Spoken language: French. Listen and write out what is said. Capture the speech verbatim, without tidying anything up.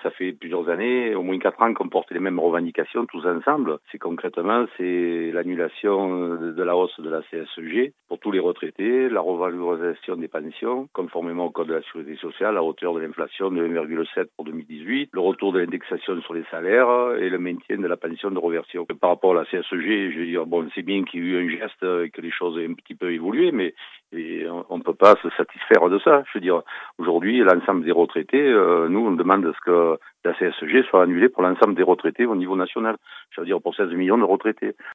ça fait plusieurs années, au moins quatre ans qu'on porte les mêmes revendications tous ensemble. C'est concrètement, c'est l'annulation de la hausse de la C S G pour tous les retraités, la revalorisation des pensions, conformément au code de la sécurité sociale, à hauteur de l'inflation de un virgule sept pour deux mille dix-huit, le retour de l'indexation sur les salaires et le maintien de la pension de réversion. Par rapport à la C S G, je veux dire, bon, c'est bien qu'il y ait eu un geste et que les choses aient un petit peu évolué, mais on ne peut pas se satisfaire de ça. Je veux dire, aujourd'hui, l'ensemble des retraités, euh, nous, on demande à ce que la C S G soit annulée pour l'ensemble des retraités au niveau national. Je veux dire, pour seize millions de retraités.